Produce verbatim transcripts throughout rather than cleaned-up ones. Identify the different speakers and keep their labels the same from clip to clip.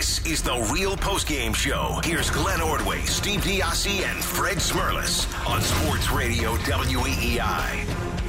Speaker 1: This is the Real Postgame Show. Here's Glenn Ordway, Steve Diassi, and Fred Smirlis on Sports Radio W E E I.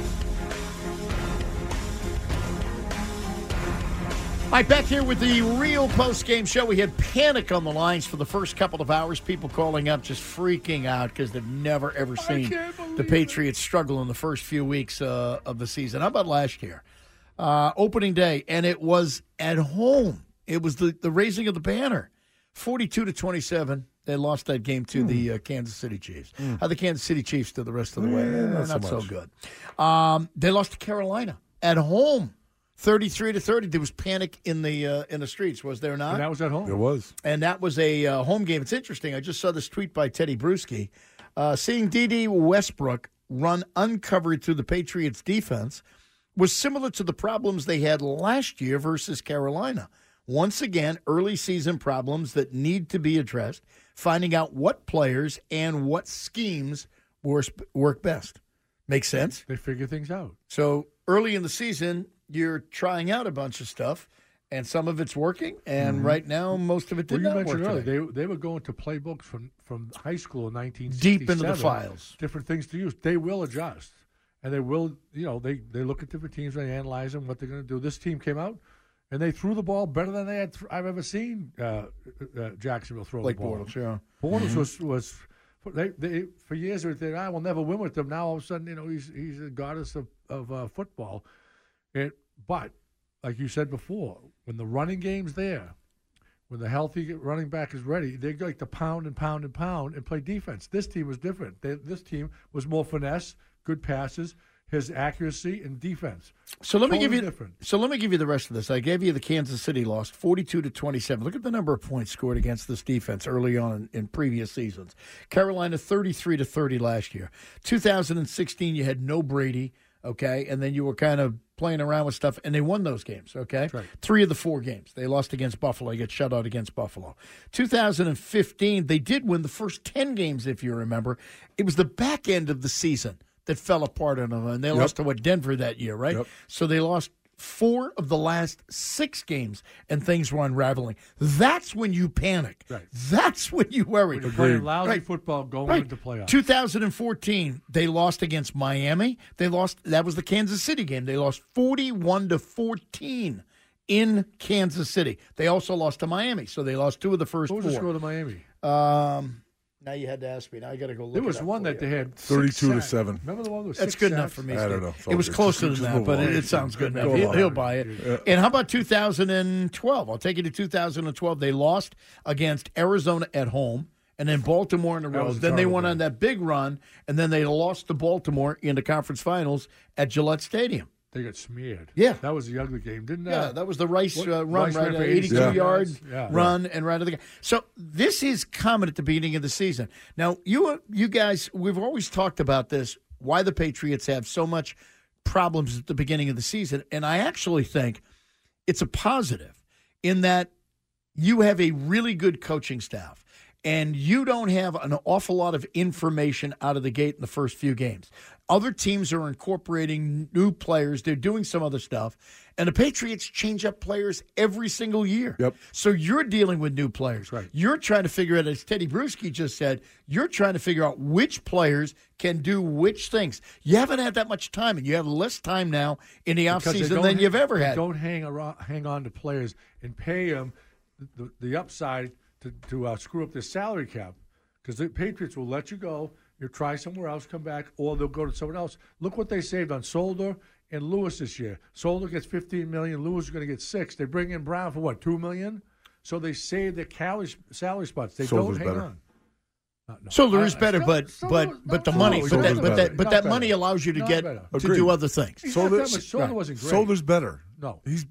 Speaker 2: All right, back here with the Real Postgame Show. We had panic on the lines for the first couple of hours. People calling up just freaking out because they've never, ever seen the Patriots struggle in the first few weeks uh, of the season. How about last year? Uh, opening day, and it was at home. It was the, the raising of the banner. forty-two to twenty-seven. They lost that game to mm. the uh, Kansas City Chiefs. Mm. How the Kansas City Chiefs do the rest of the way?
Speaker 3: Yeah, not,
Speaker 2: not
Speaker 3: so,
Speaker 2: so good. Um, they lost to Carolina at home. thirty-three to thirty. There was panic in the uh, in the streets, was there not?
Speaker 4: And that was at home.
Speaker 3: It was.
Speaker 2: And that was a uh, home game. It's interesting. I just saw this tweet by Teddy Bruschi. Uh, seeing D D Westbrook run uncovered through the Patriots' defense was similar to the problems they had last year versus Carolina. Once again, early season problems that need to be addressed, finding out what players and what schemes work best. Makes sense?
Speaker 4: They figure things out.
Speaker 2: So early in the season, you're trying out a bunch of stuff, and some of it's working, and mm-hmm. right now most of it did
Speaker 4: well,
Speaker 2: not
Speaker 4: you mentioned
Speaker 2: work.
Speaker 4: Earlier, they, they were going to playbooks from, from high school in nineteen
Speaker 2: Deep
Speaker 4: sixty-seven.
Speaker 2: into the files.
Speaker 4: Different things to use. They will adjust. And they will, you know, they, they look at different teams, they analyze them, what they're going to do. This team came out, and they threw the ball better than they had th- I've ever seen uh, uh, Jacksonville throw
Speaker 2: Like
Speaker 4: the ball.
Speaker 2: Bortles, yeah.
Speaker 4: Bortles
Speaker 2: mm-hmm.
Speaker 4: was, was they, they, for years, they said, I will never win with them. Now, all of a sudden, you know, he's he's a goddess of, of uh, football. It, but, like you said before, when the running game's there, when the healthy running back is ready, they like to pound and pound and pound and play defense. This team was different. They, this team was more finesse, good passes, his accuracy and defense.
Speaker 2: So let me
Speaker 4: totally
Speaker 2: give you.
Speaker 4: Different.
Speaker 2: So let me give you the rest of this. I gave you the Kansas City loss, forty-two to twenty-seven. Look at the number of points scored against this defense early on in, in previous seasons. Carolina thirty-three to thirty last year. two thousand sixteen, you had no Brady. Okay, and then you were kind of playing around with stuff, and they won those games, okay?
Speaker 4: Right.
Speaker 2: Three of the four games. They lost against Buffalo. They got shut out against Buffalo. two thousand fifteen, they did win the first ten games, if you remember. It was the back end of the season that fell apart on them, and they yep. lost to, what, Denver that year, right?
Speaker 3: Yep.
Speaker 2: So they lost four of the last six games, and things were unraveling. That's when you panic.
Speaker 4: Right.
Speaker 2: That's when you worry.
Speaker 4: When you're playing lousy
Speaker 2: right.
Speaker 4: football going
Speaker 2: right.
Speaker 4: into playoffs.
Speaker 2: two thousand fourteen, they lost against Miami. They lost. That was the Kansas City game. They lost forty-one to fourteen in Kansas City. They also lost to Miami, so they lost two of the first
Speaker 4: what was
Speaker 2: four.
Speaker 4: the score to Miami?
Speaker 2: Um, now you had to ask me. Now I got to go look.
Speaker 4: There was
Speaker 2: it up
Speaker 4: one that
Speaker 2: you.
Speaker 4: they had
Speaker 3: thirty-two to
Speaker 4: six
Speaker 3: seven.
Speaker 4: Remember the one that was
Speaker 2: That's
Speaker 4: six
Speaker 2: good
Speaker 4: sacks?
Speaker 2: enough for me.
Speaker 3: I don't
Speaker 2: Steve.
Speaker 3: know.
Speaker 2: It was
Speaker 3: Just-
Speaker 2: closer
Speaker 3: just
Speaker 2: than that,
Speaker 3: move
Speaker 2: but
Speaker 3: on.
Speaker 2: it, it sounds good enough.
Speaker 3: Go
Speaker 2: He'll,
Speaker 3: on.
Speaker 2: he'll buy it.
Speaker 3: Yeah.
Speaker 2: And how about two thousand twelve? I'll take you to two thousand twelve. They lost against Arizona at home, and then Baltimore in the
Speaker 4: That
Speaker 2: road.
Speaker 4: was a
Speaker 2: Then they
Speaker 4: terrible
Speaker 2: went
Speaker 4: game.
Speaker 2: on that big run, and then they lost to Baltimore in the conference finals at Gillette Stadium.
Speaker 4: They got smeared.
Speaker 2: Yeah.
Speaker 4: That was the ugly game, didn't
Speaker 2: Yeah,
Speaker 4: uh,
Speaker 2: that was the Rice
Speaker 4: what-
Speaker 2: uh, run,
Speaker 4: Rice
Speaker 2: right?
Speaker 4: ran
Speaker 2: Uh,
Speaker 4: for
Speaker 2: eighty-two
Speaker 3: Yeah.
Speaker 2: yard
Speaker 4: Yeah.
Speaker 2: run and right of the game. So this is common at the beginning of the season. Now, you you guys, we've always talked about this, why the Patriots have so much problems at the beginning of the season, and I actually think it's a positive in that you have a really good coaching staff. And you don't have an awful lot of information out of the gate in the first few games. Other teams are incorporating new players. They're doing some other stuff. And the Patriots change up players every single year.
Speaker 3: Yep.
Speaker 2: So you're dealing with new players.
Speaker 4: Right.
Speaker 2: You're trying to figure out, as Teddy Bruschi just said, you're trying to figure out which players can do which things. You haven't had that much time, and you have less time now in the
Speaker 4: Because they
Speaker 2: offseason
Speaker 4: don't
Speaker 2: than
Speaker 4: hang-
Speaker 2: you've ever
Speaker 4: they
Speaker 2: had.
Speaker 4: Don't hang around, hang on to players and pay them the, the upside to, to uh, screw up their salary cap. Because the Patriots will let you go, you try somewhere else, come back, or they'll go to someone else. Look what they saved on Solder and Lewis this year. Solder gets fifteen million dollars. Lewis is going to get six. They bring in Brown for what, two million dollars? So they save their salary, salary spots. They
Speaker 3: Solder's
Speaker 4: don't hang
Speaker 3: better.
Speaker 4: on. No, no.
Speaker 2: So there is
Speaker 4: I- I
Speaker 2: better,
Speaker 4: still-
Speaker 2: but
Speaker 4: still-
Speaker 2: but
Speaker 4: no,
Speaker 2: but the
Speaker 4: no,
Speaker 2: money,
Speaker 4: no,
Speaker 2: but
Speaker 3: Solder's
Speaker 2: that but
Speaker 3: better.
Speaker 2: that but
Speaker 4: Not
Speaker 2: that
Speaker 4: better.
Speaker 2: money allows you to
Speaker 4: Not
Speaker 2: get
Speaker 4: better.
Speaker 2: to
Speaker 3: Agreed.
Speaker 2: do other things.
Speaker 4: He's
Speaker 3: Solder-
Speaker 4: not that much. Solder
Speaker 2: right.
Speaker 4: wasn't great.
Speaker 3: Solder's better.
Speaker 4: No.
Speaker 3: He's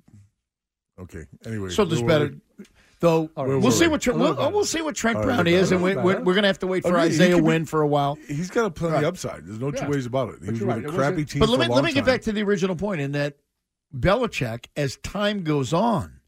Speaker 3: okay. Anyway,
Speaker 2: So there's
Speaker 3: where were
Speaker 2: better.
Speaker 3: we?
Speaker 2: Though
Speaker 4: All right.
Speaker 2: we'll
Speaker 3: Where
Speaker 2: see
Speaker 3: were
Speaker 2: what
Speaker 4: we?
Speaker 2: Trent,
Speaker 4: A little
Speaker 2: we'll,
Speaker 4: better.
Speaker 2: we'll see what Trent
Speaker 3: All right,
Speaker 2: Brown
Speaker 3: a
Speaker 2: is, and
Speaker 4: little
Speaker 2: we, we're,
Speaker 4: better.
Speaker 2: we're going to have to wait for
Speaker 3: Agreed. He
Speaker 2: Isaiah
Speaker 3: could be-
Speaker 2: Wynn for a while.
Speaker 3: He's got a plenty
Speaker 2: Right.
Speaker 3: upside. There's no two
Speaker 4: Yeah.
Speaker 3: ways about it. He
Speaker 4: But
Speaker 3: was
Speaker 4: you're
Speaker 3: with
Speaker 4: right.
Speaker 3: a
Speaker 4: It
Speaker 3: crappy
Speaker 4: wasn't-
Speaker 3: team
Speaker 2: But
Speaker 3: for
Speaker 2: let me
Speaker 3: a long
Speaker 2: let me get
Speaker 3: time.
Speaker 2: back to the original point in that Belichick, as time goes on,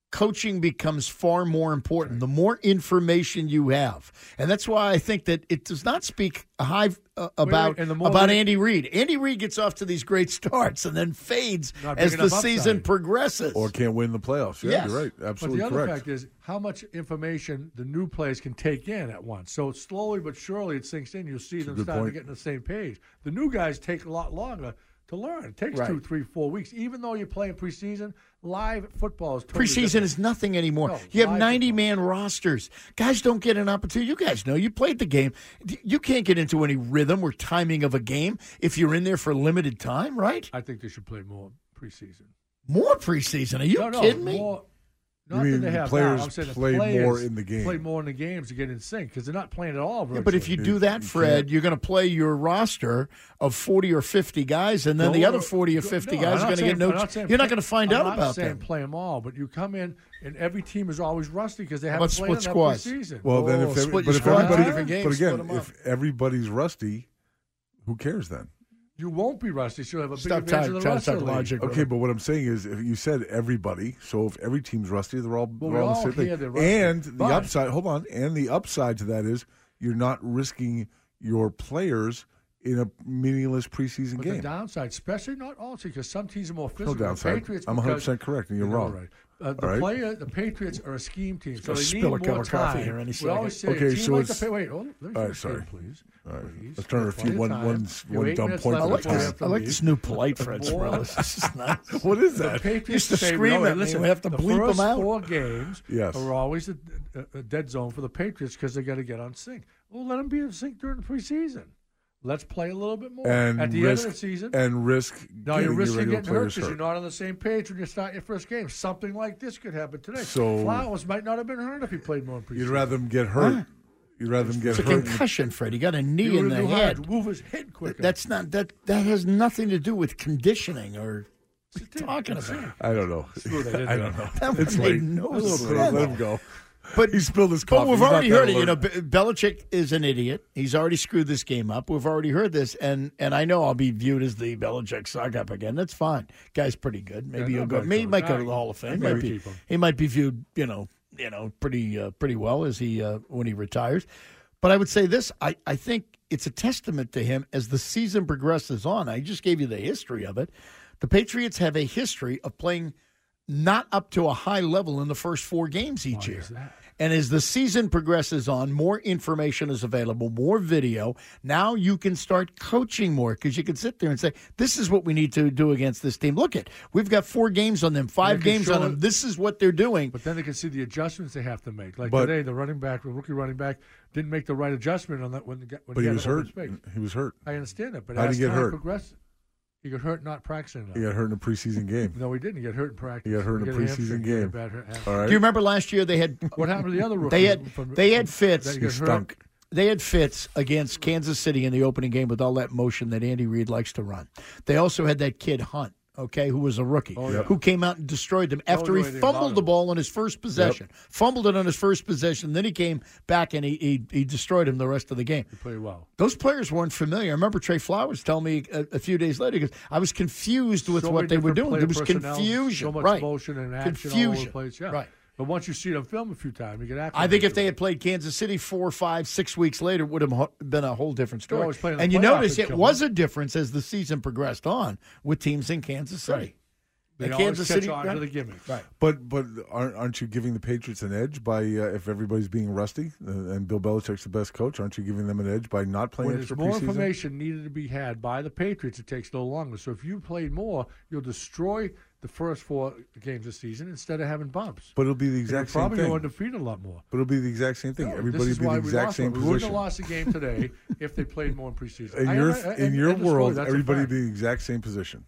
Speaker 2: coaching becomes far more important the more information you have. And that's why I think that it does not speak high uh, about,
Speaker 4: wait, and the more
Speaker 2: about
Speaker 4: they-
Speaker 2: Andy Reid. Andy Reid gets off to these great starts and then fades
Speaker 4: Not
Speaker 2: as
Speaker 4: big
Speaker 2: the
Speaker 4: enough
Speaker 2: season
Speaker 4: upside.
Speaker 2: progresses.
Speaker 3: Or can't win the playoffs. Yeah,
Speaker 2: Yes.
Speaker 3: you're right.
Speaker 4: But
Speaker 3: Absolutely
Speaker 4: the other
Speaker 3: correct.
Speaker 4: fact is how much information the new players can take in at once. So slowly but surely it sinks in. You'll see them
Speaker 3: good
Speaker 4: starting
Speaker 3: point.
Speaker 4: to get on the same page. The new guys take a lot longer to learn. It takes
Speaker 2: Right.
Speaker 4: two, three, four weeks. Even though you're playing preseason, live football is totally
Speaker 2: Preseason
Speaker 4: different.
Speaker 2: is nothing anymore.
Speaker 4: No,
Speaker 2: you have
Speaker 4: live
Speaker 2: ninety-man rosters. Guys don't get an opportunity. You guys know. You played the game. You can't get into any rhythm or timing of a game if you're in there for limited time, right?
Speaker 4: I think they should play more preseason.
Speaker 2: More preseason. Are you
Speaker 4: no, no,
Speaker 2: kidding me?
Speaker 4: More,
Speaker 3: You
Speaker 4: not
Speaker 3: mean
Speaker 4: that they
Speaker 3: the
Speaker 4: have
Speaker 3: players
Speaker 4: now. I'm saying the
Speaker 3: play more
Speaker 4: players
Speaker 3: in the game.
Speaker 4: Play more in the games to get in sync because they're not playing at all.
Speaker 2: Yeah, but if you
Speaker 4: virtually.
Speaker 2: do that,
Speaker 3: You
Speaker 2: Fred,
Speaker 3: can't-
Speaker 2: you're going to play your roster of forty or fifty guys, and then the
Speaker 4: Go-
Speaker 2: other forty or
Speaker 4: go-
Speaker 2: fifty
Speaker 4: no,
Speaker 2: guys
Speaker 4: I'm
Speaker 2: are
Speaker 4: not
Speaker 2: going to
Speaker 4: saying-
Speaker 2: get no.
Speaker 4: I'm not saying
Speaker 2: You're not
Speaker 4: play-
Speaker 2: going to find
Speaker 4: I'm
Speaker 2: out
Speaker 4: not
Speaker 2: about
Speaker 4: saying
Speaker 2: them.
Speaker 4: play them all, but you come in and every team is always rusty because they
Speaker 2: How about
Speaker 4: haven't played
Speaker 2: split
Speaker 4: enough
Speaker 2: squads?
Speaker 4: preseason.
Speaker 3: Well, then
Speaker 2: Oh,
Speaker 3: if every,
Speaker 2: split
Speaker 3: but
Speaker 2: your
Speaker 3: if
Speaker 2: squad,
Speaker 3: everybody,
Speaker 2: different games,
Speaker 3: but
Speaker 2: split
Speaker 3: again,
Speaker 2: 'em up.
Speaker 3: if everybody's rusty, who cares then?
Speaker 4: You won't be rusty. So you'll have a big
Speaker 2: Stop
Speaker 4: advantage
Speaker 2: trying-
Speaker 4: of the
Speaker 2: trying to
Speaker 4: rest of
Speaker 2: talk
Speaker 4: the league.
Speaker 2: logic.
Speaker 3: Okay, but what I'm saying is, if you said everybody, so if every team's rusty, they're all,
Speaker 4: Well,
Speaker 3: they're
Speaker 4: we
Speaker 3: all
Speaker 4: all
Speaker 3: the same
Speaker 4: hear
Speaker 3: thing.
Speaker 4: they're rusty,
Speaker 3: And the
Speaker 4: but-
Speaker 3: upside, hold on, and the upside to that is you're not risking your players in a meaningless preseason
Speaker 4: But
Speaker 3: game.
Speaker 4: the downside, especially not all, because some teams are more
Speaker 3: no
Speaker 4: physical. The
Speaker 3: downside.
Speaker 4: Patriots,
Speaker 3: I'm one hundred percent
Speaker 4: because-
Speaker 3: correct, and you're
Speaker 4: No,
Speaker 3: wrong.
Speaker 4: right. Uh, the
Speaker 3: All right.
Speaker 4: player, the Patriots are a scheme team, so
Speaker 2: gonna
Speaker 4: they
Speaker 2: spill
Speaker 4: need
Speaker 2: a cup
Speaker 4: more
Speaker 2: of coffee
Speaker 4: time.
Speaker 2: here any
Speaker 4: We
Speaker 2: second.
Speaker 4: always say,
Speaker 3: Okay,
Speaker 4: a team
Speaker 3: so
Speaker 4: like
Speaker 3: it's-
Speaker 4: the, wait, hold on, let me
Speaker 3: All right,
Speaker 4: finish,
Speaker 3: sorry.
Speaker 4: please.
Speaker 3: All right.
Speaker 4: Please.
Speaker 3: Let's turn our
Speaker 4: Plenty
Speaker 3: feet
Speaker 4: of
Speaker 3: one-
Speaker 4: time.
Speaker 3: one-
Speaker 4: You're
Speaker 3: one
Speaker 4: eight
Speaker 3: dumb
Speaker 4: minutes
Speaker 3: point
Speaker 4: left
Speaker 3: at a
Speaker 2: I like
Speaker 4: before you
Speaker 2: this.
Speaker 4: have to
Speaker 2: I like
Speaker 4: leave.
Speaker 2: this new polite Fred
Speaker 4: More-
Speaker 2: Smirlis. This is nice.
Speaker 3: What is
Speaker 4: The
Speaker 3: that?
Speaker 4: Patriots
Speaker 2: Used to
Speaker 4: say,
Speaker 2: scream
Speaker 4: no,
Speaker 2: at me.
Speaker 4: listen,
Speaker 2: We have to
Speaker 4: the
Speaker 2: bleep 'em
Speaker 4: first
Speaker 2: out.
Speaker 4: four games
Speaker 3: Yes.
Speaker 4: are always a, a, a dead zone for the Patriots because they got to get on sync. Well, let them be in sync during the preseason. Let's play a little bit more.
Speaker 3: And
Speaker 4: At the
Speaker 3: risk,
Speaker 4: end of the season,
Speaker 3: and risk
Speaker 4: now
Speaker 3: getting
Speaker 4: you're
Speaker 3: your
Speaker 4: risking
Speaker 3: regular
Speaker 4: getting hurt
Speaker 3: players
Speaker 4: because
Speaker 3: hurt.
Speaker 4: you're not on the same page when you start your first game. Something like this could happen today.
Speaker 3: So-
Speaker 4: Flowers might not have been hurt if he played more in preseason.
Speaker 3: You'd rather them get hurt. You'd rather them get
Speaker 2: It's a
Speaker 3: hurt. in the-
Speaker 2: concussion, Fred. He got a
Speaker 4: He
Speaker 2: knee in
Speaker 4: would've
Speaker 2: the
Speaker 4: knew how
Speaker 2: head.
Speaker 4: to move his head quicker.
Speaker 2: That's not that. That has nothing to do with conditioning or what are you talking about.
Speaker 3: I don't know.
Speaker 4: Screw that in
Speaker 3: I
Speaker 4: there.
Speaker 3: don't know.
Speaker 2: That
Speaker 3: It's
Speaker 2: made
Speaker 3: late.
Speaker 2: no
Speaker 3: Let him-
Speaker 2: sense.
Speaker 3: Let him go.
Speaker 2: But
Speaker 3: He spilled his
Speaker 2: But
Speaker 3: coffee.
Speaker 2: we've
Speaker 3: He's not
Speaker 2: already
Speaker 3: that
Speaker 2: heard it. You know,
Speaker 3: alert.
Speaker 2: Be- Belichick is an idiot. He's already screwed this game up. We've already heard this, and and I know I'll be viewed as the Belichick suck up again. That's fine. Guy's pretty good. Maybe
Speaker 4: Yeah,
Speaker 2: he'll
Speaker 4: not
Speaker 2: go.
Speaker 4: bad
Speaker 2: Maybe he
Speaker 4: coach.
Speaker 2: might go
Speaker 4: All
Speaker 2: to the
Speaker 4: right.
Speaker 2: Hall of Fame.
Speaker 4: I'd
Speaker 2: Might
Speaker 4: maybe
Speaker 2: be,
Speaker 4: keep him.
Speaker 2: he might be viewed, you know, you know, pretty uh, pretty well as he uh, when he retires. But I would say this: I I think it's a testament to him as the season progresses on. I just gave you the history of it. The Patriots have a history of playing not up to a high level in the first four games each
Speaker 4: Why
Speaker 2: year.
Speaker 4: is that?
Speaker 2: And as the season progresses on, more information is available, more video. Now you can start coaching more because you can sit there and say, this is what we need to do against this team. Look at, we've got four games on them, five
Speaker 4: They can
Speaker 2: games on
Speaker 4: show
Speaker 2: them.
Speaker 4: it.
Speaker 2: This is what they're doing.
Speaker 4: But then they can see the adjustments they have to make. Like
Speaker 3: But-
Speaker 4: today, the running back, the rookie running back, didn't make the right adjustment on that when, the, guy- when
Speaker 3: But he
Speaker 4: had
Speaker 3: was
Speaker 4: an open
Speaker 3: hurt.
Speaker 4: space.
Speaker 3: He was hurt.
Speaker 4: I understand that, but
Speaker 3: How'd
Speaker 4: as
Speaker 3: he get
Speaker 4: time
Speaker 3: hurt?
Speaker 4: progressed, he got hurt not practicing enough.
Speaker 3: He got hurt in a preseason game.
Speaker 4: No, he didn't. He got hurt in practice.
Speaker 3: He got hurt in a
Speaker 4: He got
Speaker 3: preseason
Speaker 4: hamstring. He had a
Speaker 3: game.
Speaker 4: bad hurt- hamstring.
Speaker 3: All right.
Speaker 2: Do you remember last year they had
Speaker 4: What happened to the other rookie?
Speaker 2: they had
Speaker 4: from-
Speaker 2: they had
Speaker 4: from-
Speaker 2: Fitz
Speaker 4: that
Speaker 3: He
Speaker 4: got hurt?
Speaker 3: stunk.
Speaker 2: they had Fitz against Kansas City in the opening game with all that motion that Andy Reid likes to run. They also had that kid Hunt, okay, who was a rookie,
Speaker 4: Oh, yeah.
Speaker 2: who came out and destroyed them after
Speaker 4: do
Speaker 2: he
Speaker 4: anything about
Speaker 2: fumbled the
Speaker 4: him.
Speaker 2: ball on his first possession. Fumbled it on his first possession, then he came back and he, he he destroyed him the rest of the game.
Speaker 4: He played well.
Speaker 2: Those players weren't familiar. I remember Trey Flowers telling me a, a few days later, because I was confused with
Speaker 4: So
Speaker 2: what
Speaker 4: many
Speaker 2: they were
Speaker 4: different
Speaker 2: doing.
Speaker 4: player
Speaker 2: There was
Speaker 4: personnel,
Speaker 2: confusion.
Speaker 4: So much
Speaker 2: right.
Speaker 4: motion and action
Speaker 2: Confusion.
Speaker 4: all over the place. Yeah.
Speaker 2: Right.
Speaker 4: But once you see them film a few times, you get acclimated.
Speaker 2: I think if
Speaker 4: to
Speaker 2: they
Speaker 4: it.
Speaker 2: had played Kansas City four, five, six weeks later, it would have ho- been a whole different story.
Speaker 4: always playing the
Speaker 2: And you
Speaker 4: playoff
Speaker 2: notice
Speaker 4: and
Speaker 2: it
Speaker 4: kill
Speaker 2: was
Speaker 4: them.
Speaker 2: a difference as the season progressed on with teams in Kansas City.
Speaker 4: Right. They
Speaker 2: And
Speaker 4: always
Speaker 2: Kansas
Speaker 4: catch
Speaker 2: City,
Speaker 4: on
Speaker 2: right.
Speaker 4: to the gimmicks.
Speaker 2: Right.
Speaker 3: But but aren't, aren't you giving the Patriots an edge by uh, if everybody's being rusty uh, and Bill Belichick's the best coach? Aren't you giving them an edge by not playing
Speaker 4: When there's
Speaker 3: extra
Speaker 4: more
Speaker 3: preseason?
Speaker 4: information needed to be had by the Patriots, it takes no longer. So if you played more, you'll destroy the first four games of the season instead of having bumps.
Speaker 3: But it'll be the
Speaker 4: And
Speaker 3: exact
Speaker 4: you'll
Speaker 3: same
Speaker 4: probably
Speaker 3: thing.
Speaker 4: go undefeated a lot more.
Speaker 3: But it'll be the exact same thing.
Speaker 4: No,
Speaker 3: Everybody
Speaker 4: this is
Speaker 3: will be
Speaker 4: why
Speaker 3: the
Speaker 4: we
Speaker 3: exact
Speaker 4: lost
Speaker 3: same
Speaker 4: one. We wouldn't
Speaker 3: position.
Speaker 4: have lost the game today if they played more in preseason.
Speaker 3: In
Speaker 4: I-
Speaker 3: your
Speaker 4: I- I-
Speaker 3: in
Speaker 4: end-
Speaker 3: your
Speaker 4: end of story.
Speaker 3: world,
Speaker 4: That's a
Speaker 3: everybody
Speaker 4: fact.
Speaker 3: would be the exact same position.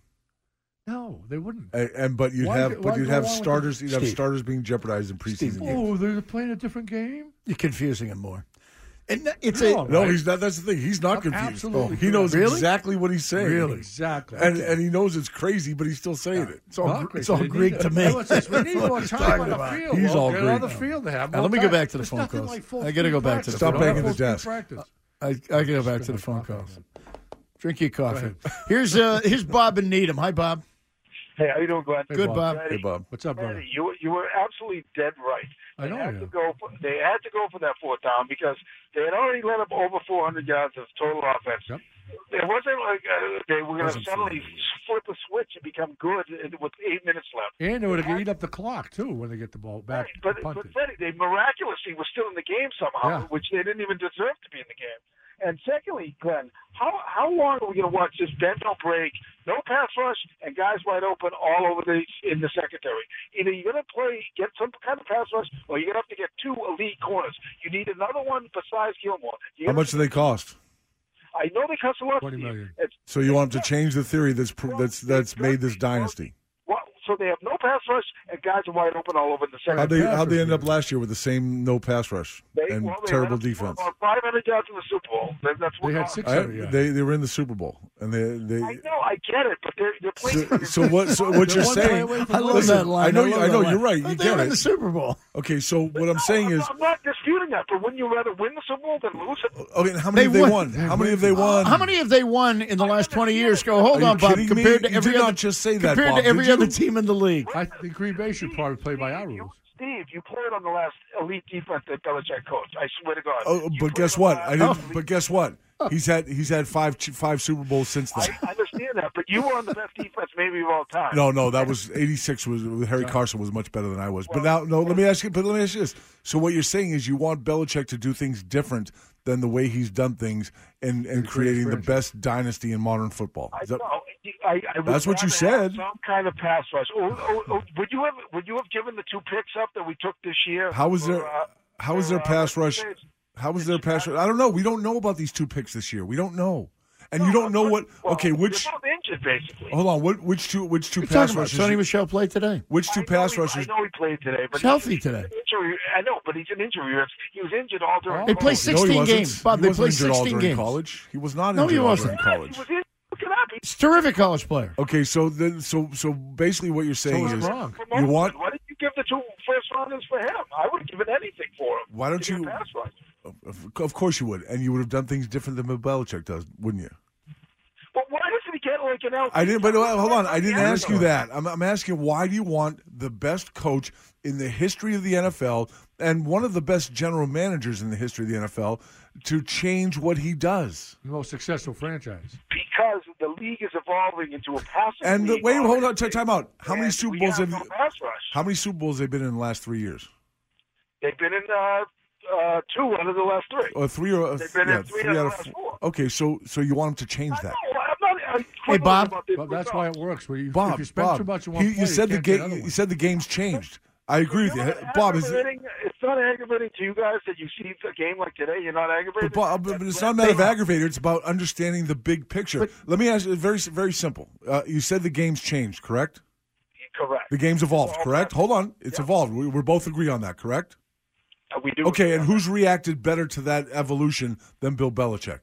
Speaker 4: No, they wouldn't.
Speaker 3: And, and but you'd
Speaker 4: Why-
Speaker 3: have
Speaker 4: why
Speaker 3: but you'd
Speaker 4: go
Speaker 3: have
Speaker 4: along with
Speaker 3: starters.
Speaker 4: the-
Speaker 3: You'd have
Speaker 2: Steve.
Speaker 3: starters being jeopardized in preseason games.
Speaker 4: Oh, they're playing a different game?
Speaker 2: You're confusing him more. And it's
Speaker 4: No,
Speaker 2: a
Speaker 3: No,
Speaker 4: Right.
Speaker 3: he's not. That's the thing. He's not
Speaker 4: I'm
Speaker 3: confused.
Speaker 4: absolutely
Speaker 3: he knows
Speaker 2: Really?
Speaker 3: exactly what he's saying.
Speaker 2: Really?
Speaker 4: Exactly.
Speaker 3: And and he knows it's crazy, but he's still saying it.
Speaker 2: it's all,
Speaker 4: Not
Speaker 2: it's
Speaker 4: crazy.
Speaker 2: all
Speaker 4: They need
Speaker 2: Greek to me.
Speaker 4: Hey, listen, we need
Speaker 2: That's what
Speaker 4: more
Speaker 2: he's
Speaker 4: time
Speaker 2: talking
Speaker 4: on the
Speaker 2: about.
Speaker 4: field.
Speaker 3: He's
Speaker 4: Well,
Speaker 3: all
Speaker 4: get on the
Speaker 3: Greek.
Speaker 4: field to have
Speaker 2: Now,
Speaker 4: more
Speaker 2: let me go
Speaker 4: time.
Speaker 2: back to the
Speaker 4: It's
Speaker 2: phone
Speaker 4: nothing
Speaker 2: calls.
Speaker 4: like full
Speaker 2: I gotta
Speaker 4: speed
Speaker 2: go back to
Speaker 4: practice.
Speaker 2: the
Speaker 3: Stop
Speaker 4: We don't
Speaker 3: banging
Speaker 4: have
Speaker 3: the
Speaker 4: full
Speaker 3: desk.
Speaker 4: speed practice.
Speaker 2: I, I gotta go back to the phone calls. Drink your coffee. Here's uh here's Bob and Needham. Hi, Bob.
Speaker 5: Hey, how you doing, Glenn?
Speaker 4: Hey,
Speaker 2: Good,
Speaker 4: Bob.
Speaker 2: Bob.
Speaker 3: Hey, Bob.
Speaker 4: What's up, brother?
Speaker 5: Eddie, you you were absolutely dead right.
Speaker 4: I know
Speaker 5: They had
Speaker 4: you.
Speaker 5: to go. For, they had to go for that fourth down because they had already let up over four hundred yards of total offense.
Speaker 4: Yep.
Speaker 5: It wasn't like uh, they were going to
Speaker 3: Wasn't
Speaker 5: suddenly flip a switch and become good with eight minutes left.
Speaker 4: And they would have eat up the clock, too, when they get the ball back.
Speaker 5: But, but
Speaker 4: punted.
Speaker 5: Freddie, they miraculously were still in the game somehow,
Speaker 4: Yeah.
Speaker 5: which they didn't even deserve to be in the game. And secondly, Glenn, how how long are we going to watch this bend don't break, no pass rush, and guys wide open all over the in the secondary? Either you're going to play, get some kind of pass rush, or you're going to have to get two elite corners. You need another one besides Gilmore. You're
Speaker 3: How
Speaker 5: gonna-
Speaker 3: much do they cost?
Speaker 5: I know they cost a lot.
Speaker 4: twenty
Speaker 5: Steve.
Speaker 4: million.
Speaker 5: It's,
Speaker 3: So you want them to change the theory that's pr- that's that's made this dynasty?
Speaker 5: well, so they have no pass rush, and guys are wide open all over the
Speaker 3: How'd
Speaker 5: secondary.
Speaker 3: they how'd they end up last year with the same no pass rush
Speaker 5: They-
Speaker 3: and
Speaker 5: well, they
Speaker 3: terrible
Speaker 5: had
Speaker 3: defense?
Speaker 5: About five hundred yards in the Super Bowl. That- That's what
Speaker 4: They had
Speaker 5: cost.
Speaker 4: six
Speaker 3: I-
Speaker 4: hundred yards.
Speaker 3: they they were in the Super Bowl and they they.
Speaker 5: I know, I get it, but they're they're playing.
Speaker 3: So, so what? So what you're
Speaker 4: one play
Speaker 3: saying?
Speaker 4: away from
Speaker 2: I love
Speaker 3: Listen,
Speaker 2: that line.
Speaker 3: I know. You,
Speaker 2: love
Speaker 3: I
Speaker 2: that
Speaker 3: know.
Speaker 2: line.
Speaker 3: You're right. You
Speaker 2: They
Speaker 3: get
Speaker 2: were in
Speaker 3: it.
Speaker 2: the Super Bowl.
Speaker 3: Okay. So what I'm saying is,
Speaker 5: I'm not disputing that, but wouldn't you rather win the Super Bowl than lose it?
Speaker 3: okay. How many
Speaker 2: They
Speaker 3: have they
Speaker 2: won.
Speaker 3: won? How many have they won?
Speaker 2: How many have they won in the last twenty years? Go, hold
Speaker 3: Are you
Speaker 2: on, Bob.
Speaker 3: kidding me?
Speaker 2: Compared to
Speaker 3: You
Speaker 2: every
Speaker 3: did
Speaker 2: other,
Speaker 3: not just say that,
Speaker 2: compared
Speaker 3: Bob,
Speaker 2: to every
Speaker 3: did
Speaker 2: other
Speaker 3: you?
Speaker 2: team in the league.
Speaker 4: I think Green Bay should probably play by our
Speaker 5: Steve, you-
Speaker 4: rules.
Speaker 5: Steve, you played on the last elite defense that Belichick coached. I swear to God.
Speaker 3: Oh,
Speaker 5: You
Speaker 3: but
Speaker 5: played
Speaker 3: guess
Speaker 5: on
Speaker 3: what?
Speaker 5: the
Speaker 3: I
Speaker 5: last
Speaker 3: didn't.
Speaker 5: elite-
Speaker 3: But guess what? He's had he's had five five Super Bowls since then.
Speaker 5: I understand that, but you were on the best defense maybe of all time.
Speaker 3: No, no, that was eighty-six. Was Harry Carson was much better than I was. But now, no, let me ask you. But let me ask you this. So what you're saying is you want Belichick to do things different than the way he's done things, and and creating the best dynasty in modern football.
Speaker 5: I
Speaker 3: Is that-
Speaker 5: know. I, I would
Speaker 3: That's what you
Speaker 5: rather have
Speaker 3: said.
Speaker 5: Some kind of pass rush. Oh, oh, oh, would you have? Would you have given the two picks up that we took this year?
Speaker 3: How was
Speaker 5: for,
Speaker 3: there?
Speaker 5: uh,
Speaker 3: How was
Speaker 5: for,
Speaker 3: their
Speaker 5: uh,
Speaker 3: pass rush?
Speaker 5: States?
Speaker 3: How was their pass rush? I don't know. We don't know about these two picks this year. We don't know, and you don't know what.
Speaker 5: Well,
Speaker 3: Okay, which?
Speaker 5: They're both injured, basically.
Speaker 3: Hold on. What? Which two? Which two
Speaker 2: We're
Speaker 3: pass
Speaker 2: talking about
Speaker 3: rushes?
Speaker 2: Sonny Michel played today.
Speaker 3: Which two
Speaker 5: I know
Speaker 3: pass
Speaker 5: he-
Speaker 3: rushes?
Speaker 5: I know he played today, but
Speaker 2: He's healthy
Speaker 5: he's-
Speaker 2: today.
Speaker 5: Injury, I know, but he's an injury risk. He was injured all during.
Speaker 4: They
Speaker 2: They played
Speaker 5: college.
Speaker 3: No, he
Speaker 2: sixteen
Speaker 3: wasn't.
Speaker 2: games. Bob,
Speaker 3: He
Speaker 2: they
Speaker 3: wasn't
Speaker 2: played
Speaker 3: injured all
Speaker 2: sixteen
Speaker 3: during
Speaker 2: games.
Speaker 3: college. He was not
Speaker 2: No,
Speaker 3: injured
Speaker 2: he
Speaker 3: all
Speaker 2: wasn't.
Speaker 3: during
Speaker 5: Yes,
Speaker 3: college.
Speaker 5: he was injured. Look it up. He-
Speaker 2: He's a terrific college player.
Speaker 3: Okay, so then, so so basically, what you're saying
Speaker 4: what's
Speaker 3: is,
Speaker 4: wrong?
Speaker 3: you want.
Speaker 5: Why didn't you give the two first rounders for him? I would have given anything for him.
Speaker 3: Why don't
Speaker 5: Give him
Speaker 3: you-
Speaker 5: a pass rush.
Speaker 3: Of, of course you would, and you would have done things different than Bill Belichick does, wouldn't you?
Speaker 5: But why doesn't he get like an L?
Speaker 3: I didn't. But uh, hold on, I didn't
Speaker 5: Yeah,
Speaker 3: ask you
Speaker 5: no.
Speaker 3: that. I'm, I'm asking, why do you want the best coach in the history of the N F L and one of the best general managers in the history of the N F L to change what he does?
Speaker 4: The most successful franchise.
Speaker 5: Because the league is evolving into a passing
Speaker 3: And the,
Speaker 5: league.
Speaker 3: wait, hold on, t- time out. How many
Speaker 5: And
Speaker 3: Super
Speaker 5: we
Speaker 3: Bowls
Speaker 5: have
Speaker 3: have
Speaker 5: no
Speaker 3: you?
Speaker 5: pass rush.
Speaker 3: How many Super Bowls have they been in the last three years?
Speaker 5: They've been in uh, uh, two out of the last three.
Speaker 3: Or three or
Speaker 5: They've been in
Speaker 3: yeah,
Speaker 5: three
Speaker 3: three
Speaker 5: out
Speaker 3: out
Speaker 5: of
Speaker 3: of
Speaker 5: the last
Speaker 3: four.
Speaker 5: four.
Speaker 3: Okay, so so you want him to change
Speaker 5: I
Speaker 3: that?
Speaker 5: know, I'm not, I'm
Speaker 2: Hey, Bob.
Speaker 5: about this
Speaker 4: But that's
Speaker 5: myself.
Speaker 4: why it works. Where you,
Speaker 3: Bob,
Speaker 4: if you spend
Speaker 3: Bob,
Speaker 4: too much in one
Speaker 3: he,
Speaker 4: play,
Speaker 3: you said the
Speaker 4: can't get
Speaker 3: game.
Speaker 4: another
Speaker 3: You
Speaker 4: one.
Speaker 3: said the game's changed. I agree with you,
Speaker 5: It's not
Speaker 3: Bob. Is it?
Speaker 5: aggravating- It's not aggravating to you guys that you see a game like today. You're not aggravated.
Speaker 3: But, Bob, but it's not a matter of aggravator. It's about understanding the big picture. Let me ask you, very very simple. Uh, you said the game's changed, correct?
Speaker 5: Correct.
Speaker 3: The game's evolved,
Speaker 5: Well,
Speaker 3: correct? Hold on, it's evolved. We, we both agree on that, correct?
Speaker 5: Uh, we do.
Speaker 3: Okay, and who's reacted better to that evolution than Bill Belichick?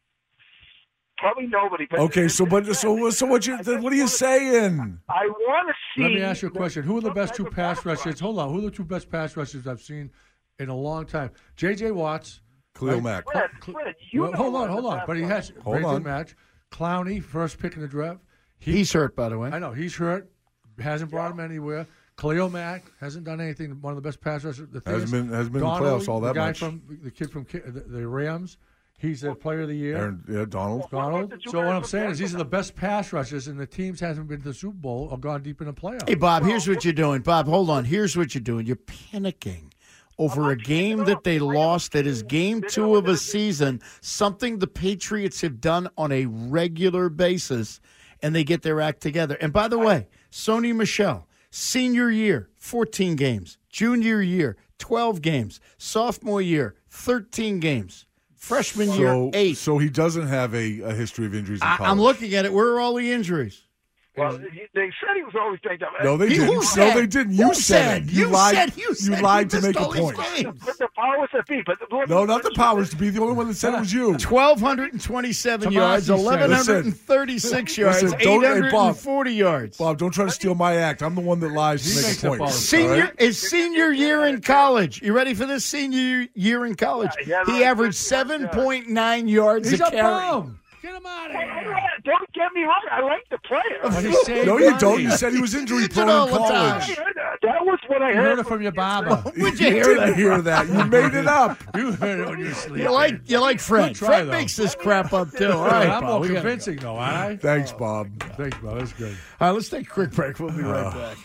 Speaker 5: Probably nobody. But
Speaker 3: Okay, so but so so what you then what are you saying?
Speaker 5: I want to see.
Speaker 4: Let me ask you a question. Who are the
Speaker 5: some
Speaker 4: best two
Speaker 5: type of
Speaker 4: pass
Speaker 5: rush.
Speaker 4: rushers? Hold on. Who are the two best pass rushers I've seen in a long time? J J. Watts.
Speaker 3: Khalil
Speaker 4: right?
Speaker 3: Mack.
Speaker 5: Fred, Fred, you
Speaker 4: Well,
Speaker 5: know
Speaker 4: hold on,
Speaker 5: what
Speaker 4: hold
Speaker 5: the
Speaker 4: on.
Speaker 5: pass
Speaker 4: But he
Speaker 5: rush
Speaker 4: has
Speaker 5: is.
Speaker 3: Hold
Speaker 4: very
Speaker 3: on.
Speaker 4: good match. Clowney, first pick in the draft. He,
Speaker 2: He's hurt, by the way.
Speaker 4: I know he's hurt. Hasn't brought him anywhere. Khalil Mack hasn't done anything. One of the best pass rushers. The thing
Speaker 3: Hasn't
Speaker 4: is,
Speaker 3: been- hasn't been in the
Speaker 4: Donald,
Speaker 3: playoffs all that
Speaker 4: the guy
Speaker 3: much.
Speaker 4: From, the kid from Ki- the, the Rams. He's the player of the year.
Speaker 3: Aaron, yeah, Donald.
Speaker 4: Donald.
Speaker 5: What about the two
Speaker 4: So what
Speaker 5: guys
Speaker 4: I'm
Speaker 5: from
Speaker 4: saying is
Speaker 5: Denver?
Speaker 4: these are the best pass rushers, and the teams hasn't been to the Super Bowl or gone deep in the playoffs.
Speaker 2: Hey, Bob, here's what you're doing. Bob, hold on. Here's what you're doing. You're panicking over a game that they lost that is game two of a season, something the Patriots have done on a regular basis, and they get their act together. And by the way, Sony Michel, senior year, fourteen games. Junior year, twelve games. Sophomore year, thirteen games. Freshman year,
Speaker 3: So
Speaker 2: eight.
Speaker 3: so he doesn't have a, a history of injuries in
Speaker 2: I,
Speaker 3: college.
Speaker 2: I'm looking at it. Where are all the injuries?
Speaker 5: Well, he- they said he was always banged up.
Speaker 3: No, they
Speaker 2: He-
Speaker 3: didn't.
Speaker 2: who
Speaker 3: No,
Speaker 2: said?
Speaker 3: they didn't. You
Speaker 2: Who
Speaker 3: said it.
Speaker 2: You
Speaker 3: lied.
Speaker 2: said- you said
Speaker 3: lied
Speaker 2: he
Speaker 3: to make
Speaker 2: missed
Speaker 3: a
Speaker 2: all his
Speaker 3: point.
Speaker 2: games.
Speaker 5: But the powers that be. But the,
Speaker 3: No, not the powers to be. The only one that said it was you.
Speaker 2: twelve twenty-seven
Speaker 4: Tomasi
Speaker 2: yards,
Speaker 4: said-
Speaker 2: eleven thirty-six yards,
Speaker 3: Listen, don't- hey, Bob.
Speaker 2: eight forty yards.
Speaker 3: Bob, don't try to steal my act. I'm the one that lies
Speaker 4: He
Speaker 3: to make
Speaker 4: makes
Speaker 3: a
Speaker 4: up
Speaker 3: point.
Speaker 4: all the-
Speaker 2: Senior
Speaker 3: All right?
Speaker 2: his senior year in college. You ready for this? Senior year in college,
Speaker 5: Yeah, yeah,
Speaker 2: he
Speaker 5: right.
Speaker 2: averaged seven point nine yards
Speaker 4: He's
Speaker 2: a
Speaker 4: a
Speaker 2: carry.
Speaker 4: bum. Get him out of
Speaker 5: Hey,
Speaker 4: here.
Speaker 5: hey, don't get me wrong. I like the player.
Speaker 4: But he saved
Speaker 3: No, you
Speaker 4: money.
Speaker 3: don't. You said he was injury prone
Speaker 2: all
Speaker 3: in
Speaker 2: the time.
Speaker 3: college.
Speaker 5: That that was what I
Speaker 4: You
Speaker 5: heard.
Speaker 4: heard it from your barber.
Speaker 2: Where'd
Speaker 3: You
Speaker 2: you hear
Speaker 3: didn't
Speaker 2: that?
Speaker 3: hear that. You made it up.
Speaker 4: You heard it when you were sleeping.
Speaker 2: You like you like Fred.
Speaker 4: Good try,
Speaker 2: Fred
Speaker 4: though.
Speaker 2: makes this crap up too. All right,
Speaker 4: I'm
Speaker 2: Bob,
Speaker 4: more
Speaker 2: we gotta go.
Speaker 4: convincing, though, aren't I?
Speaker 3: Thanks, Bob.
Speaker 4: Thanks, bro. That's good.
Speaker 2: All right, let's take a quick break. We'll be right back.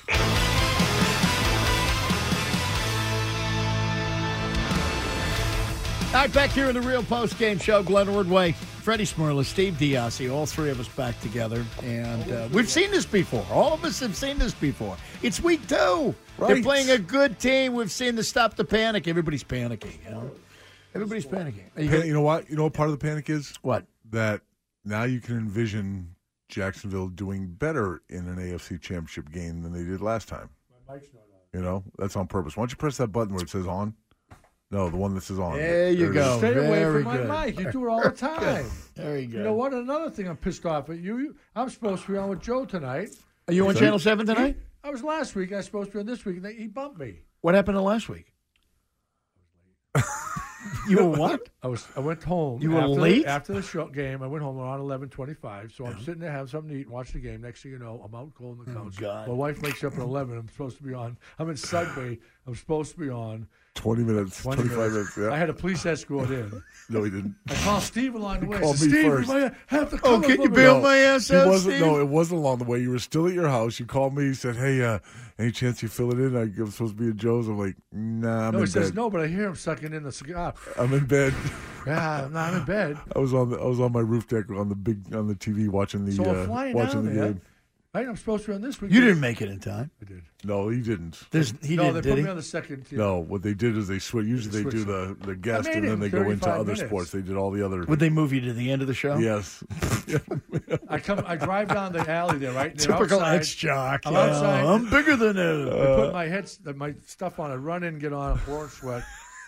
Speaker 2: All right, back here in the Real Post Game Show, Glenn Ordway, Freddie Smirla, Steve Diassi, all three of us back together. And uh, we've seen this before. All of us have seen this before. It's week two. They're
Speaker 3: Right.
Speaker 2: playing a good team. We've seen the stop the panic. Everybody's panicking, you know? Everybody's panicking. Are you
Speaker 3: Pan-
Speaker 2: gonna-
Speaker 3: you know what? You know what part of the panic is?
Speaker 2: what?
Speaker 3: That now you can envision Jacksonville doing better in an A F C Championship game than they did last time. You know, that's on purpose. Why don't you press that button where it says on? No, the one that says on.
Speaker 2: There you
Speaker 3: it
Speaker 2: go.
Speaker 3: is.
Speaker 4: Stay away
Speaker 2: Very
Speaker 4: from my
Speaker 2: good.
Speaker 4: mic. You do it all the time.
Speaker 2: Very good.
Speaker 4: You know what? Another thing I'm pissed off at you. you I'm supposed to be on with Joe tonight.
Speaker 2: Are you on
Speaker 3: So-
Speaker 2: Channel seven tonight?
Speaker 4: I was last week. I was supposed to be on this week, and they, he bumped me.
Speaker 2: What happened to last week? You were what?
Speaker 4: I was. I went home.
Speaker 2: You were
Speaker 4: after
Speaker 2: late?
Speaker 4: the, after the show game. I went home around eleven twenty-five. So I'm sitting there having something to eat and watch the game. Next thing you know, I'm out cold on the couch.
Speaker 2: God.
Speaker 4: My wife wakes up at eleven. I'm supposed to be on. I'm in Sudbury. I'm supposed to be on.
Speaker 3: twenty minutes,
Speaker 4: twenty
Speaker 3: twenty-five
Speaker 4: minutes.
Speaker 3: minutes. Yeah.
Speaker 4: I had a police escort in.
Speaker 3: No, he didn't.
Speaker 4: I called Steve along the way. I
Speaker 3: called
Speaker 4: said,
Speaker 3: me
Speaker 4: Steve,
Speaker 3: first.
Speaker 4: you might have to
Speaker 2: Oh,
Speaker 4: come
Speaker 2: can
Speaker 4: up
Speaker 2: you
Speaker 4: with
Speaker 2: bail
Speaker 4: me."
Speaker 2: my ass
Speaker 3: He
Speaker 2: out,
Speaker 3: wasn't.
Speaker 2: Steve?
Speaker 3: No, it wasn't along the way. You were still at your house. You called me. You said, "Hey, uh, any chance you fill it in? I'm supposed to be at Joe's." I'm like, "Nah, I'm
Speaker 4: No,
Speaker 3: in
Speaker 4: he says
Speaker 3: bed.
Speaker 4: no, but I hear him sucking in the cigar.
Speaker 3: I'm in bed."
Speaker 4: Yeah, no, I'm in bed.
Speaker 3: I was on the I was on my roof deck on the big on the T V watching the
Speaker 4: So I'm
Speaker 3: uh,
Speaker 4: flying
Speaker 3: watching
Speaker 4: down
Speaker 3: the
Speaker 4: there.
Speaker 3: game.
Speaker 4: Right, I'm supposed to be on this week.
Speaker 2: You didn't make it in time.
Speaker 4: I did.
Speaker 3: No, he didn't.
Speaker 2: There's, he
Speaker 4: no,
Speaker 2: didn't,
Speaker 4: they
Speaker 2: did
Speaker 4: put
Speaker 2: he?
Speaker 4: me on the second. Yeah.
Speaker 3: No, what they did is they switch. Usually they
Speaker 4: switched
Speaker 3: do the the guest
Speaker 4: made
Speaker 3: and
Speaker 4: it
Speaker 3: then
Speaker 4: in
Speaker 3: they go into
Speaker 4: thirty-five
Speaker 3: other
Speaker 4: minutes.
Speaker 3: sports. They did all the other.
Speaker 2: Would they move you to the end of the show?
Speaker 3: Yes.
Speaker 4: I come. I drive down the alley there, right? And they're
Speaker 2: Typical
Speaker 4: outside.
Speaker 2: ex-jock.
Speaker 4: I'm
Speaker 2: Yeah,
Speaker 4: outside.
Speaker 2: I'm bigger than him.
Speaker 4: I put my head, my stuff on. I run in, get on, pour and sweat.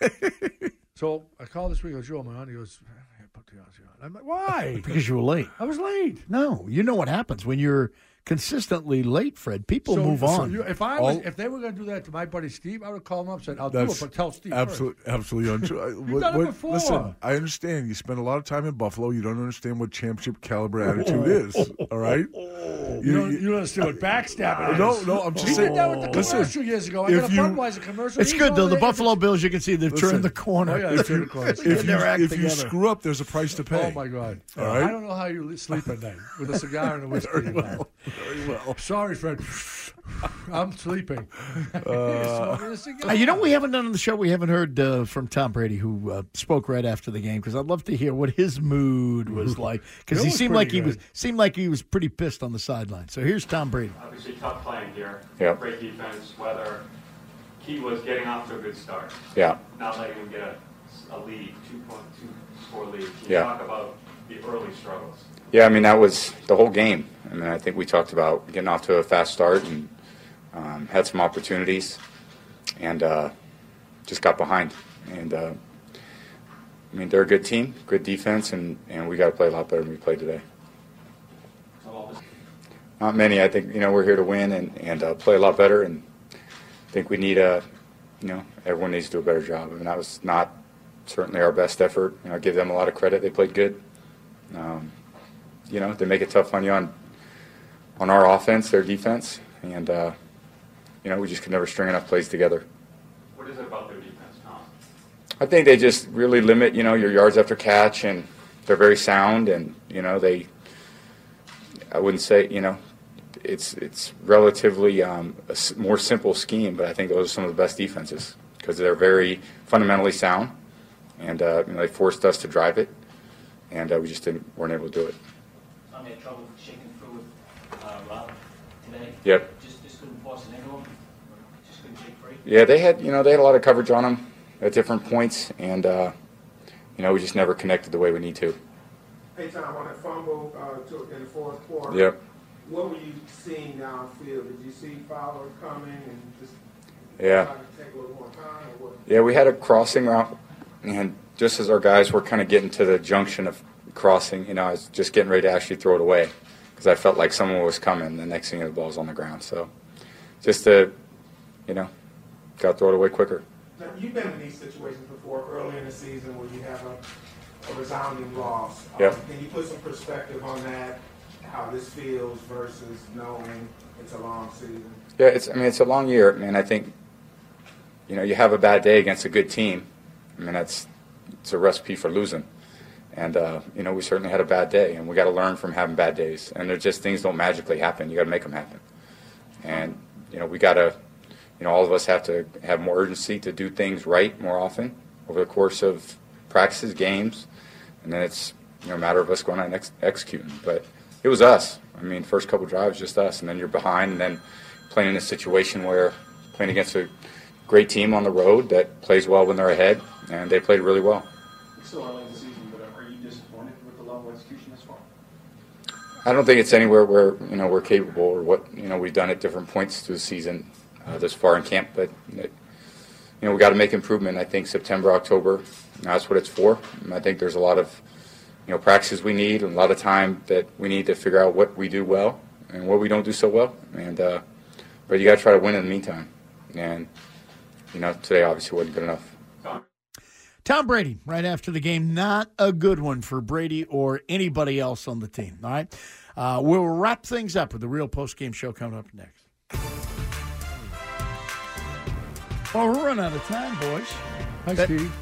Speaker 4: So I called this week. I go, Joe, I'm on. He goes, I put the Aussie on. I'm like, why?
Speaker 2: Because you were late.
Speaker 4: I was late.
Speaker 2: No, you know what happens when you're consistently late, Fred. People
Speaker 4: so,
Speaker 2: move
Speaker 4: so
Speaker 2: on.
Speaker 4: you, if I was,
Speaker 3: All-
Speaker 4: if they were going to do that to my buddy Steve, I would call him up and said, "I'll do it,
Speaker 3: That's
Speaker 4: but tell Steve."
Speaker 3: absolutely absolutely untrue. I- what-
Speaker 4: done it
Speaker 3: what-
Speaker 4: before.
Speaker 3: Listen, I understand. You spend a lot of time in Buffalo. You don't understand what championship caliber attitude is. All right.
Speaker 4: First. You don't, you don't understand what backstabbing is.
Speaker 3: No, no. I'm just
Speaker 4: He
Speaker 3: saying.
Speaker 4: did that with the
Speaker 3: listen,
Speaker 4: commercial years ago. I
Speaker 3: if
Speaker 4: got a
Speaker 3: you-
Speaker 4: Budweiser commercial.
Speaker 2: It's
Speaker 4: He's
Speaker 2: good, though.
Speaker 4: over
Speaker 2: The
Speaker 4: there.
Speaker 2: Buffalo Bills, you can see they've
Speaker 3: Listen.
Speaker 2: turned the corner.
Speaker 4: Oh, yeah, they turned the corner.
Speaker 2: They
Speaker 3: If
Speaker 2: get their
Speaker 3: you,
Speaker 2: act
Speaker 3: if you
Speaker 2: together.
Speaker 3: screw up, there's a price to pay.
Speaker 4: Oh my God!
Speaker 3: All right.
Speaker 4: I don't know how you sleep at night with a cigar and a whiskey.
Speaker 3: Very well. Very well.
Speaker 4: Sorry, Fred. I'm sleeping.
Speaker 3: Uh,
Speaker 4: Smoking a cigar.
Speaker 2: Uh, you know what we haven't done on the show? We haven't heard uh, from Tom Brady, who uh, spoke right after the game, because I'd love to hear what his mood was like. Because
Speaker 4: It
Speaker 2: he
Speaker 4: was
Speaker 2: seemed like
Speaker 4: pretty
Speaker 2: he was
Speaker 4: good.
Speaker 2: seemed like he was pretty pissed on the sideline. So here's Tom Brady.
Speaker 6: Obviously tough playing here.
Speaker 7: Yeah.
Speaker 6: Great defense, weather. Key was getting off to a good start.
Speaker 7: Yeah.
Speaker 6: Not letting them get a, a lead, two point two score lead. Can you
Speaker 7: Yeah.
Speaker 6: talk about the early struggles?
Speaker 7: Yeah, I mean, that was the whole game. I mean, I think we talked about getting off to a fast start and um, had some opportunities and uh, just got behind. And, uh, I mean, they're a good team, good defense, and, and we got to play a lot better than we played today.
Speaker 6: So all this-
Speaker 7: Not many. I think, you know, we're here to win and, and uh, play a lot better. And I think we need a, you know, everyone needs to do a better job. I mean, that was not certainly our best effort. You know, I give them a lot of credit. They played good. Um, you know, they make it tough on you on, on our offense, their defense. And, uh, you know, we just could never string enough plays together.
Speaker 6: What is it about their defense, Tom?
Speaker 7: I think they just really limit, you know, your yards after catch, and they're very sound, and, you know, they, I wouldn't say, you know, it's it's relatively um, a s- more simple scheme, but I think those are some of the best defenses because they're very fundamentally sound, and uh, you know, they forced us to drive it, and uh, we just didn't weren't able to do it.
Speaker 8: Tom had trouble shaking through with uh, Rob today.
Speaker 7: Yep.
Speaker 8: Just, just couldn't force it into him. Just couldn't shake free.
Speaker 7: Yeah, they had you know they had a lot of coverage on them at different points, and uh, you know we just never connected the way we need to.
Speaker 9: Hey, Tom, on that fumble uh, to, in the fourth quarter,
Speaker 7: Yep.
Speaker 9: what were you seeing downfield? Did you see Fowler coming and just
Speaker 7: Yeah.
Speaker 9: trying to take a little more time, or what?
Speaker 7: Yeah, we had a crossing route, and just as our guys were kind of getting to the junction of crossing, you know, I was just getting ready to actually throw it away because I felt like someone was coming. The next thing, you know, the ball's on the ground. So just to, you know, got to throw it away quicker.
Speaker 9: Now, you've been in these situations before, early in the season, where you have a a resounding loss.
Speaker 7: Yep.
Speaker 9: Um, can you put some perspective on that, how this feels versus knowing it's a long season?
Speaker 7: Yeah, it's. I mean, it's a long year, and I think, you know, you have a bad day against a good team. I mean, that's it's a recipe for losing. And uh, you know, we certainly had a bad day, and we got to learn from having bad days. And they're just things don't magically happen. You got to make them happen. And you know, we got to, you know, all of us have to have more urgency to do things right more often over the course of practices, games, and then it's, you know, a matter of us going out and ex- executing. But it was us. I mean, first couple drives, just us, and then you're behind, and then playing in a situation where playing against a great team on the road that plays well when they're ahead, and they played really well.
Speaker 6: It's still early in the season, but are you disappointed with the level of execution this far?
Speaker 7: I don't think it's anywhere where, you know, we're capable or what, you know, we've done at different points through the season uh, this far in camp. But, you know, we got to make improvement. I think September, October, that's what it's for. And I think there's a lot of, you know, practices we need and a lot of time that we need to figure out what we do well and what we don't do so well. And uh, but you got to try to win in the meantime. And, you know, today obviously wasn't good enough.
Speaker 2: Tom Brady, right after the game, not a good one for Brady or anybody else on the team. All right, uh, we'll wrap things up with the real post-game show coming up next. Well, we're running out of time, boys.
Speaker 4: Hi,
Speaker 2: That-
Speaker 4: Steve.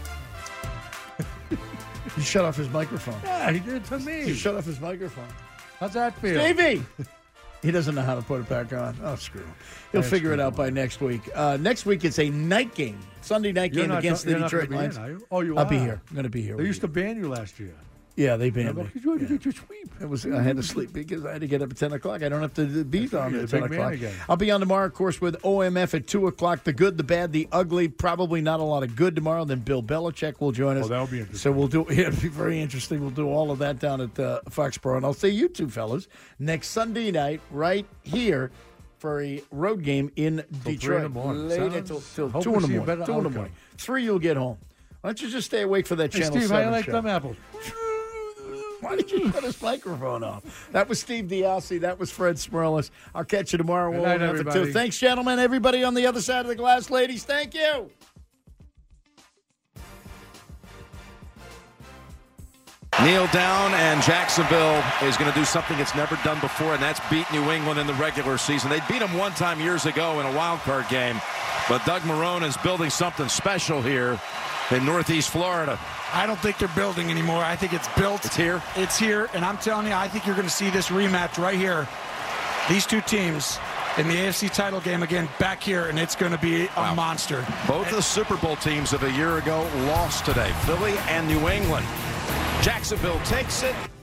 Speaker 2: He shut off his microphone.
Speaker 4: Yeah, he did it to me.
Speaker 2: He shut off his microphone.
Speaker 4: How's that feel?
Speaker 2: Stevie! He doesn't know how to put it back on. Oh, screw him. He'll
Speaker 4: That's
Speaker 2: figure it
Speaker 4: cool.
Speaker 2: out by next week. Uh, next week, it's a night game, Sunday night
Speaker 4: You're
Speaker 2: game
Speaker 4: not,
Speaker 2: against
Speaker 4: you're
Speaker 2: the
Speaker 4: not
Speaker 2: Detroit
Speaker 4: gonna be
Speaker 2: Lions.
Speaker 4: in, are you? Oh, you
Speaker 2: I'll
Speaker 4: are.
Speaker 2: be here. I'm going to be here.
Speaker 4: They
Speaker 2: with
Speaker 4: used
Speaker 2: you.
Speaker 4: to ban you last year.
Speaker 2: Yeah, they banned me.
Speaker 4: Because you had to get your sweep.
Speaker 2: It was I had to sleep because I had to get up at ten o'clock. I don't have to be on
Speaker 4: you're
Speaker 2: at
Speaker 4: the
Speaker 2: ten
Speaker 4: big man
Speaker 2: o'clock.
Speaker 4: again.
Speaker 2: I'll be on tomorrow, of course, with O M F at two o'clock. The good, the bad, the ugly. Probably not a lot of good tomorrow. Then Bill Belichick will join us.
Speaker 4: Oh, that'll be interesting.
Speaker 2: So we'll do. Yeah, it'll be very interesting. We'll do all of that down at uh, Foxborough, and I'll see you two fellas next Sunday night right here for a road game in
Speaker 4: three
Speaker 2: Detroit.
Speaker 4: in the morning.
Speaker 2: Late
Speaker 4: Sounds-
Speaker 2: until till
Speaker 4: hope
Speaker 2: two
Speaker 4: we
Speaker 2: in the
Speaker 4: see a
Speaker 2: morning.
Speaker 4: better
Speaker 2: Two in the
Speaker 4: outcome.
Speaker 2: morning. Three, you'll get home. Why don't you just stay awake for that
Speaker 4: Hey,
Speaker 2: Channel
Speaker 4: Steve, how
Speaker 2: seven
Speaker 4: you like
Speaker 2: show?
Speaker 4: them apples?
Speaker 2: Why did you shut his microphone off? That was Steve Diassi. That was Fred Smirlis. I'll catch you tomorrow.
Speaker 4: Good
Speaker 2: We'll
Speaker 4: night,
Speaker 2: have it too.
Speaker 4: everybody.
Speaker 2: Thanks, gentlemen. Everybody on the other side of the glass, ladies. Thank you.
Speaker 10: Kneel down, and Jacksonville is going to do something it's never done before, and that's beat New England in the regular season. They beat them one time years ago in a wild card game, but Doug Marrone is building something special here in Northeast Florida.
Speaker 11: I don't think they're building anymore. I think it's built.
Speaker 10: It's here?
Speaker 11: It's here, and I'm telling you, I think you're going to see this rematch right here. These two teams in the A F C title game again back here, and it's going to be a
Speaker 10: Wow.
Speaker 11: monster.
Speaker 10: Both the Super Bowl teams of a year ago lost today, Philly and New England. Jacksonville takes it.